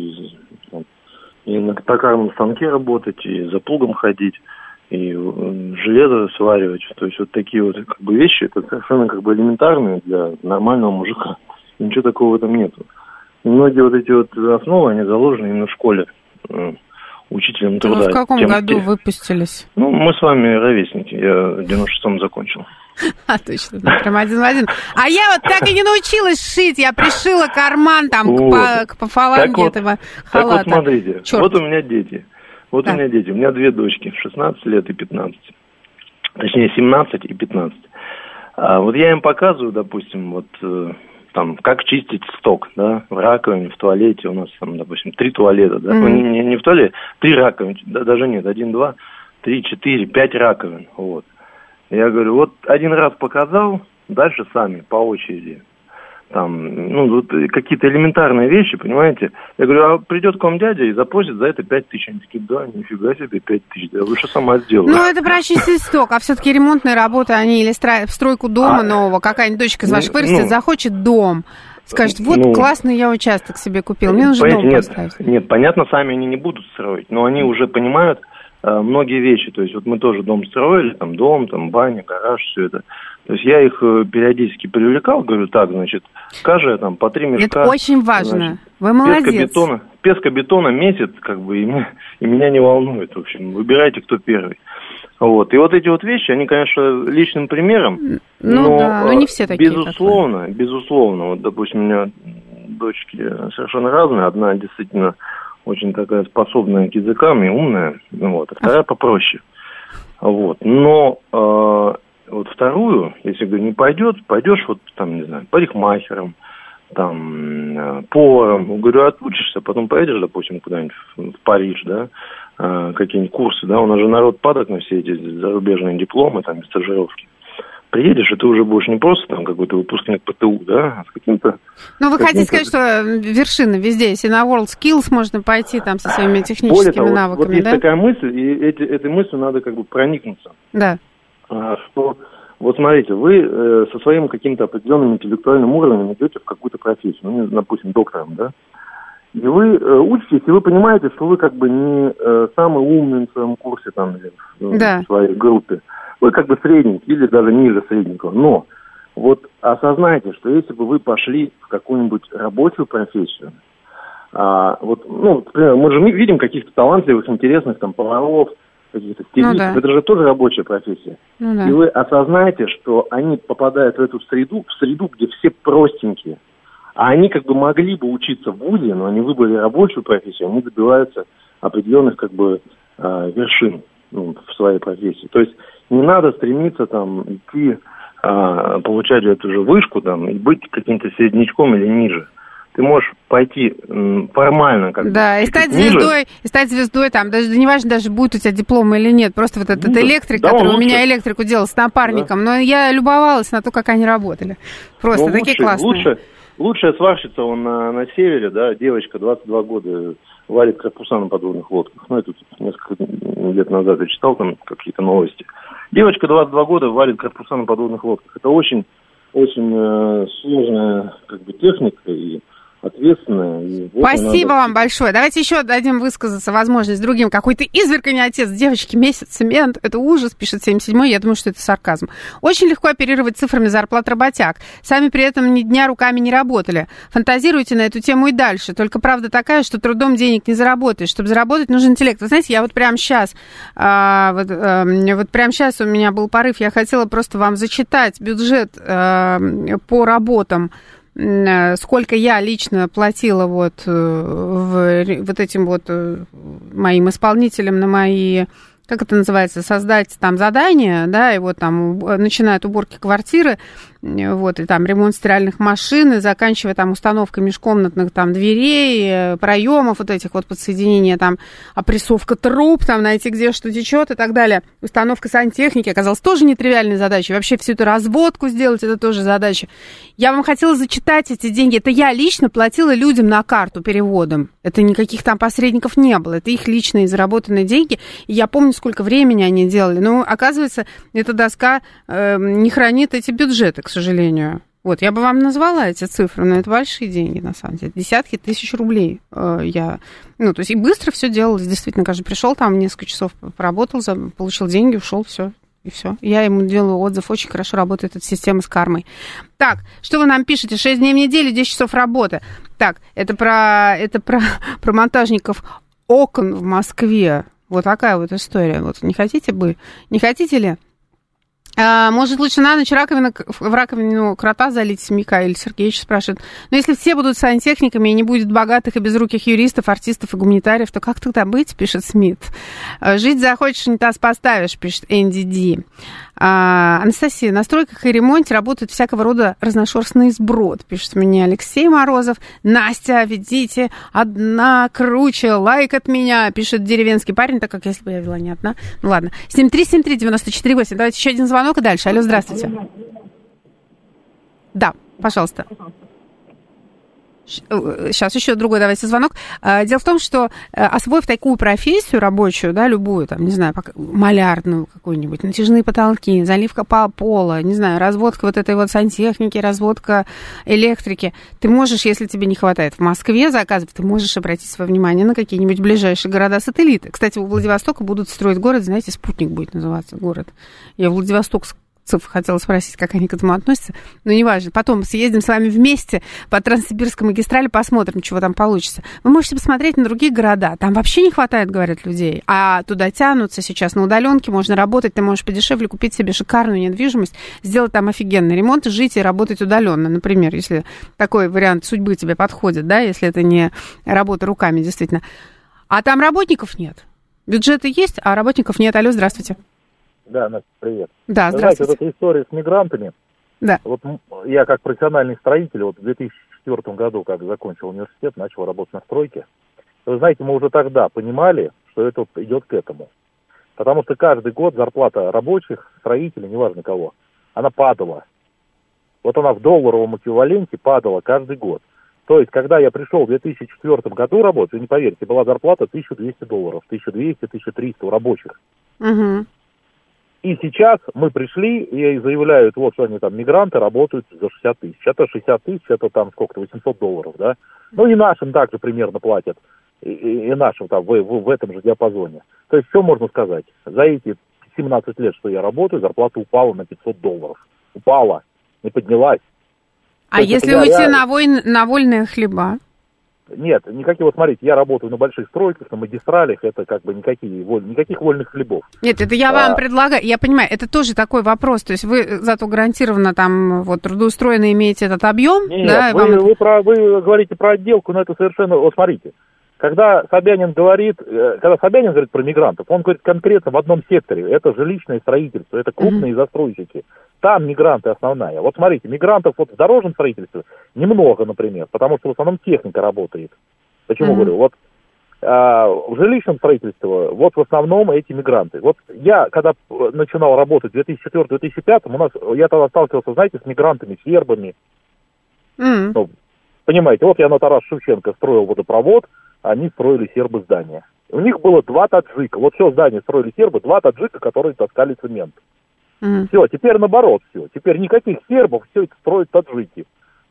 и на токарном станке работать, и за плугом ходить, и железо сваривать. То есть вот такие вот как бы вещи, это совершенно как бы элементарные для нормального мужика. Ничего такого в этом нету. И многие вот эти вот основы, они заложены именно в школе учителем труда. Вы в каком году выпустились? Ну, мы с вами ровесники. Я в 96-м закончил. Точно, да, прям один в один. А я вот так и не научилась шить. Я пришила карман там к фаланге этого халата. Так вот, смотрите, вот у меня дети. У меня две дочки, 16 лет и 15. Точнее, 17 и 15. Вот я им показываю, допустим, вот там, как чистить сток, да, в раковине, в туалете. У нас там, допустим, 3 туалета, да, не в туалете, 3 раковины, даже нет, 1, 2, 3, 4, 5 раковин, вот. Я говорю, вот один раз показал, дальше сами, по очереди. Там, ну, вот какие-то элементарные вещи, понимаете. Я говорю, а придет к вам дядя и запросит за это 5 тысяч. Они такие, да, нифига себе, 5 тысяч, я лучше сама сделаю. Ну, это про чистить сток, а все-таки ремонтные работы, они или стройку дома нового, какая-нибудь дочка из ваших вырастет, захочет дом. Скажет, вот классный я участок себе купил, мне нужно дом поставить. Нет, понятно, сами они не будут строить, но они уже понимают многие вещи. То есть вот мы тоже дом строили, там дом, там баня, гараж, все это. То есть я их периодически привлекал, говорю, так, значит, каждая там по 3 мешка. Это очень важно. Значит, вы молодец. Пескобетона месяц, как бы, и меня не волнует, в общем. Выбирайте, кто первый. Вот. И вот эти вот вещи, они, конечно, личным примером, но не все такие. Безусловно. Вот, допустим, у меня дочки совершенно разные. Одна действительно очень такая способная к языкам и умная, вот, а вторая попроще. Вот. Но вот вторую, если, говорю, не пойдешь вот там, не знаю, парикмахером, там, поваром, говорю, отучишься, потом поедешь, допустим, куда-нибудь в Париж, да, какие-нибудь курсы, да, у нас же народ падает на все эти зарубежные дипломы, там, стажировки. Приедешь, и ты уже будешь не просто там какой-то выпускник ПТУ, да, а с каким-то... Ну, вы хотите сказать, что вершины везде, если на WorldSkills можно пойти там со своими техническими навыками, вот есть такая мысль, и этой мыслью надо как бы проникнуться. Да. Что, вот смотрите, вы со своим каким-то определенным интеллектуальным уровнем идете в какую-то профессию, ну, допустим, доктором, да, и вы учитесь, и вы понимаете, что вы как бы не самый умный в своем курсе там, или в своей группе. Вы как бы средненький или даже ниже средненького. Но вот осознайте, что если бы вы пошли в какую-нибудь рабочую профессию, вот, ну, например, мы же видим каких-то талантливых, интересных там поваров, каких-то стилистов, это же тоже рабочая профессия. И вы осознаете, что они попадают в эту среду, где все простенькие. А они как бы могли бы учиться в вузе, но они выбрали рабочую профессию, они добиваются определенных как бы вершин в своей профессии. То есть не надо стремиться там идти получать эту же вышку там и быть каким-то середнячком или ниже. Ты можешь пойти формально как бы. Да, и стать звездой, там, даже неважно, даже будет у тебя диплом или нет, просто вот этот электрик, который у меня электрику делал с напарником, но я любовалась на то, как они работали. Просто такие классные. Лучшая сварщица, он на севере, да, девочка, 22 года, варит корпуса на подводных лодках. Ну, это несколько лет назад я читал там какие-то новости. Девочка, 22 года, варит корпуса на подводных лодках. Это очень, очень сложная как бы техника и ответственная. Спасибо вам большое. Давайте еще дадим высказаться возможность другим. Какой-то изверг, а не отец. Девочки, месяц, цемент. Это ужас, пишет 77-й. Я думаю, что это сарказм. Очень легко оперировать цифрами зарплат работяг. Сами при этом ни дня руками не работали. Фантазируйте на эту тему и дальше. Только правда такая, что трудом денег не заработаешь. Чтобы заработать, нужен интеллект. Вы знаете, я вот прямо сейчас, прямо сейчас у меня был порыв. Я хотела просто вам зачитать бюджет по работам, сколько я лично платила вот этим вот моим исполнителям на мои, как это называется, создать там задание, да, и вот там начиная от уборки квартиры, вот, и там ремонт стиральных машин, и заканчивая там установкой межкомнатных там дверей, проемов, вот этих вот подсоединения, там, опрессовка труб, там, найти, где что течет и так далее. Установка сантехники оказалась тоже нетривиальной задачей. Вообще всю эту разводку сделать, это тоже задача. Я вам хотела зачитать эти деньги. Это я лично платила людям на карту переводом. Это никаких там посредников не было. Это их личные заработанные деньги. И я помню, сколько времени они делали. Но, оказывается, эта доска не хранит эти бюджеты, к сожалению. Вот, я бы вам назвала эти цифры, но это большие деньги, на самом деле. Десятки тысяч рублей я... Ну, то есть и быстро все делалось. Действительно, каждый пришел там, несколько часов поработал, получил деньги, ушел, все. И все. Я ему делаю отзыв. Очень хорошо работает эта система с кармой. Так, что вы нам пишете? 6 дней в неделю, 10 часов работы. Так, это про монтажников окон в Москве. Вот такая вот история. Вот не хотите ли? Может, лучше на ночь в раковину крота залить, Михаил Сергеевич спрашивает. Но если все будут сантехниками и не будет богатых и безруких юристов, артистов и гуманитариев, то как тогда быть, пишет Смит. Жить захочешь, унитаз поставишь, пишет Энди Ди. Анастасия, на стройках и ремонте работают всякого рода разношерстный сброд, пишет мне Алексей Морозов. Настя, видите, одна круче, лайк от меня, пишет деревенский парень, так как если бы я вела не одна. Ну ладно. 7373948. Давайте еще один звонок и дальше. Алло, здравствуйте. Да, пожалуйста. Сейчас еще другой давайте звонок. Дело в том, что освоив такую профессию рабочую, да, любую, там, не знаю, малярную какую-нибудь, натяжные потолки, заливка пола, не знаю, разводка вот этой вот сантехники, разводка электрики, ты можешь, если тебе не хватает в Москве заказов, ты можешь обратить свое внимание на какие-нибудь ближайшие города-сателлиты. Кстати, у Владивостока будут строить город, знаете, спутник будет называться город. Я Владивосток хотела спросить, как они к этому относятся, но неважно. Потом съездим с вами вместе по Транссибирской магистрали, посмотрим, чего там получится. Вы можете посмотреть на другие города. Там вообще не хватает, говорят, людей. А туда тянутся сейчас на удаленке, можно работать, ты можешь подешевле купить себе шикарную недвижимость, сделать там офигенный ремонт, жить и работать удаленно, например, если такой вариант судьбы тебе подходит, да, если это не работа руками, действительно. А там работников нет. Бюджеты есть, а работников нет. Алло, здравствуйте. Да, Настя, привет. Да, здравствуйте. Знаете, вот эта история с мигрантами. Да. Вот я как профессиональный строитель, вот в 2004 году, как закончил университет, начал работать на стройке. Вы знаете, мы уже тогда понимали, что это идет к этому. Потому что каждый год зарплата рабочих, строителей, неважно кого, она падала. Вот она в долларовом эквиваленте падала каждый год. То есть, когда я пришел в 2004 году работать, вы не поверите, была зарплата $1200, 1200-1300 у рабочих. Угу. И сейчас мы пришли и заявляют, вот что они там, мигранты, работают за 60 тысяч. Это 60 тысяч, это там сколько-то, $800, да? Ну и нашим также примерно платят, и нашим там в этом же диапазоне. То есть что можно сказать? За эти 17 лет, что я работаю, зарплата упала на $500. Упала, не поднялась. А если уйти на вольные хлеба? Нет, никаких, вот смотрите, я работаю на больших стройках, на магистралях, это как бы никаких вольных хлебов. Нет, это я вам предлагаю, я понимаю, это тоже такой вопрос, то есть вы зато гарантированно там вот трудоустроенно имеете этот объем? Нет, да, вы говорите про отделку, но это совершенно, вот смотрите, Когда Собянин говорит про мигрантов, он говорит конкретно в одном секторе. Это жилищное строительство, это крупные застройщики. Там мигранты основная. Вот смотрите, мигрантов вот в дорожном строительстве немного, например, потому что в основном техника работает. Почему говорю? Вот в жилищном строительстве вот в основном эти мигранты. Вот я, когда начинал работать в 2004-2005, я тогда сталкивался, знаете, с мигрантами, сербами. Ну, понимаете, вот я на Тараса Шевченко строил водопровод, они строили сербы здания. У них было 2 таджика. Вот все здание строили сербы, 2 таджика, которые таскали цемент. Все, теперь наоборот все. Теперь никаких сербов, все это строят таджики.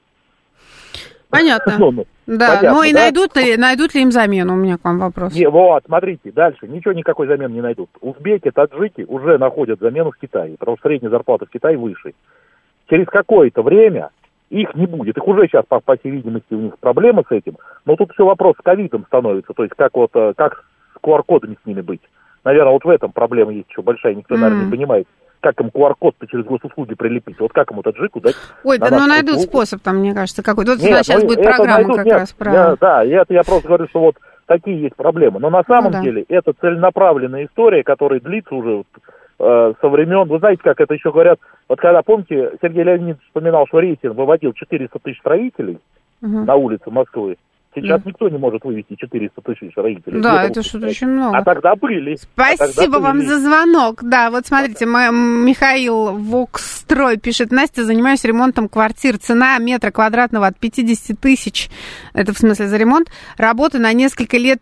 Понятно. Да, понятно, ну и да? найдут ли им замену? У меня к вам вопрос. Вот, смотрите, дальше. Никакой замены не найдут. Узбеки, таджики уже находят замену в Китае, потому что средняя зарплата в Китае выше. Через какое-то время их не будет. Их уже сейчас, по всей видимости, у них проблемы с этим. Но тут еще вопрос с ковидом становится. То есть, как с QR-кодами с ними быть. Наверное, вот в этом проблема есть еще большая. Никто, наверное, не понимает, как им QR-код-то через госуслуги прилепить. Вот как ему таджику дать? Ой, да ну найдут способ там, мне кажется, какой-то. Вот сейчас будет программа как раз про... Да, я просто говорю, что вот такие есть проблемы. Но на самом деле это целенаправленная история, которая длится уже со времен, вы знаете, как это еще говорят, вот когда, помните, Сергей Леонидович вспоминал, что Рейтинг выводил 400 тысяч строителей на улице Москвы, сейчас никто не может вывести 400 тысяч строителей. Да, это что-то очень много. А тогда были. Спасибо вам за звонок. Да, вот смотрите, Михаил Вокстрой пишет: Настя, занимаюсь ремонтом квартир. Цена метра квадратного от 50 тысяч, это в смысле за ремонт, работа на несколько лет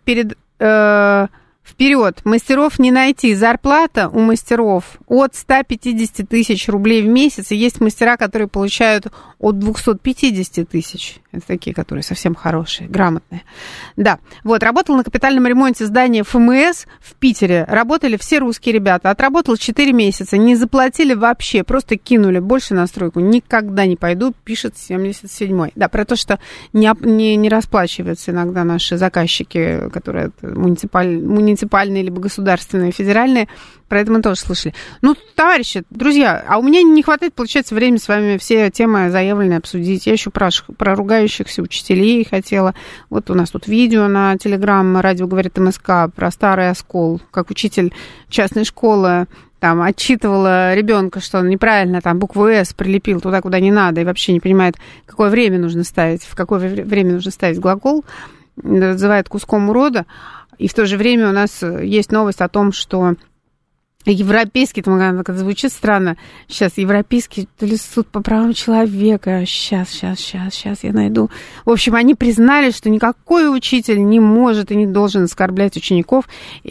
вперед. Мастеров не найти. Зарплата у мастеров от 150 тысяч рублей в месяц. И есть мастера, которые получают от 250 тысяч. Это такие, которые совсем хорошие, грамотные. Да. Вот, работал на капитальном ремонте здания ФМС в Питере. Работали все русские ребята. Отработал 4 месяца. Не заплатили вообще. Просто кинули. Больше на стройку никогда не пойду, пишет 77-й. Да, про то, что не расплачиваются иногда наши заказчики, которые муниципальные либо государственные, федеральные, про это мы тоже слышали. Ну, товарищи, друзья, а у меня не хватает, получается, времени с вами все темы заявленные обсудить. Я еще про ругающихся учителей хотела. Вот у нас тут видео на Телеграм, радио говорит МСК, про старый оскол, как учитель частной школы там отчитывала ребенка, что он неправильно там букву «С» прилепил туда, куда не надо, и вообще не понимает, какое время нужно ставить, в какое время нужно ставить глагол, называет куском урода. И в то же время у нас есть новость о том, что европейский, это звучит странно, сейчас европейский то ли суд по правам человека, сейчас я найду. В общем, они признали, что никакой учитель не может и не должен оскорблять учеников.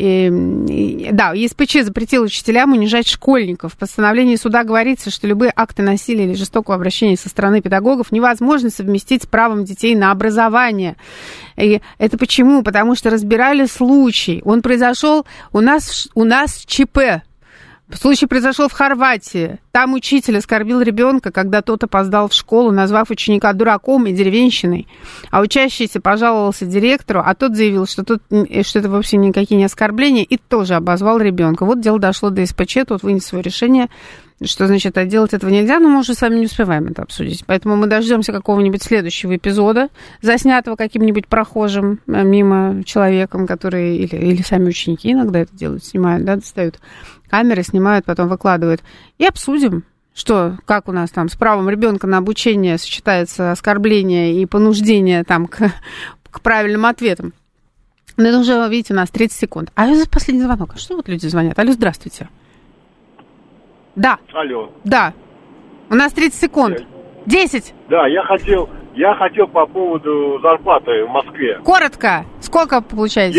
Да, ЕСПЧ запретил учителям унижать школьников. В постановлении суда говорится, что любые акты насилия или жестокого обращения со стороны педагогов невозможно совместить с правом детей на образование. И это почему? Потому что разбирали случай. Он произошел у нас ЧП. Случай произошел в Хорватии. Там учитель оскорбил ребенка, когда тот опоздал в школу, назвав ученика дураком и деревенщиной. А учащийся пожаловался директору, а тот заявил, что это вовсе никакие не оскорбления, и тоже обозвал ребенка. Вот дело дошло до СПЧ, тот вынес свое решение, что, значит, делать этого нельзя, но мы уже с вами не успеваем это обсудить. Поэтому мы дождемся какого-нибудь следующего эпизода, заснятого каким-нибудь прохожим мимо человеком, который, или сами ученики иногда это делают, снимают, да, достают камеры, снимают, потом выкладывают. И обсудим, как у нас там с правом ребенка на обучение сочетается оскорбление и понуждение там к правильным ответам. Но это уже, видите, у нас 30 секунд. А это последний звонок. А что вот люди звонят? Алло, здравствуйте. Да. Алло. Да. У нас 30 секунд. 10. Да, я хотел по поводу зарплаты в Москве. Коротко. Сколько получаете?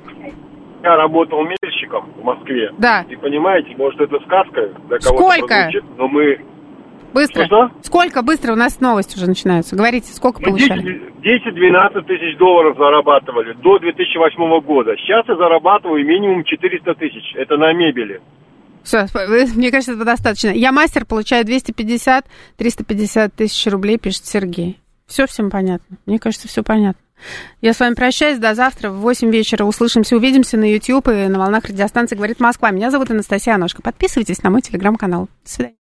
Я работал мельщиком в Москве. Да. И понимаете, может, это сказка для кого-то прозвучит, но мы... Быстро. Что? Сколько? Быстро, у нас новость уже начинается. Говорите, сколько получали? 10-12 тысяч долларов зарабатывали до 2008 года. Сейчас я зарабатываю минимум 400 тысяч. Это на мебели. Все, мне кажется, этого достаточно. Я мастер, получаю 250-350 тысяч рублей, пишет Сергей. Все всем понятно. Мне кажется, все понятно. Я с вами прощаюсь. До завтра в 8 вечера. Услышимся, увидимся на YouTube и на волнах радиостанции «Говорит Москва». Меня зовут Анастасия Аношко. Подписывайтесь на мой телеграм-канал. До свидания.